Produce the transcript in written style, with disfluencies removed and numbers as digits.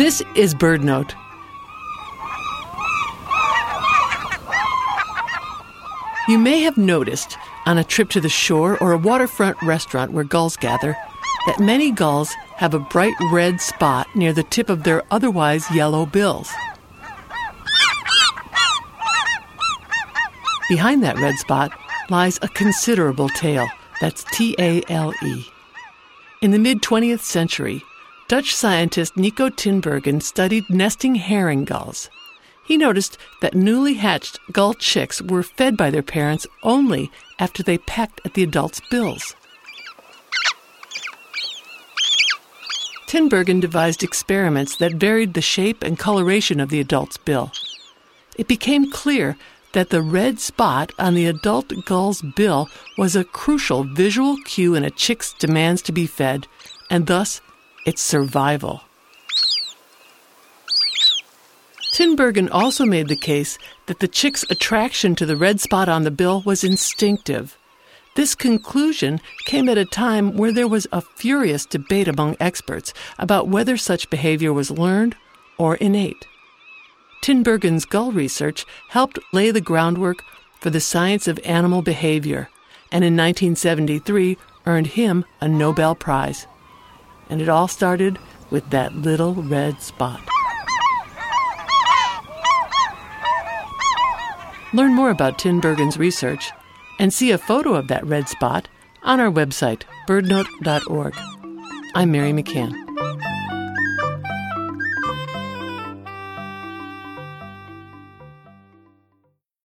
This is BirdNote. You may have noticed on a trip to the shore or a waterfront restaurant where gulls gather that many gulls have a bright red spot near the tip of their otherwise yellow bills. Behind that red spot lies a considerable tail. That's T-A-L-E. In the mid-20th century, Dutch scientist Nico Tinbergen studied nesting herring gulls. He noticed that newly hatched gull chicks were fed by their parents only after they pecked at the adults' bills. Tinbergen devised experiments that varied the shape and coloration of the adult's bill. It became clear that the red spot on the adult gull's bill was a crucial visual cue in a chick's demands to be fed, and thus its survival. Tinbergen also made the case that the chick's attraction to the red spot on the bill was instinctive. This conclusion came at a time where there was a furious debate among experts about whether such behavior was learned or innate. Tinbergen's gull research helped lay the groundwork for the science of animal behavior, and in 1973 earned him a Nobel Prize. And it all started with that little red spot. Learn more about Tinbergen's research and see a photo of that red spot on our website, birdnote.org. I'm Mary McCann.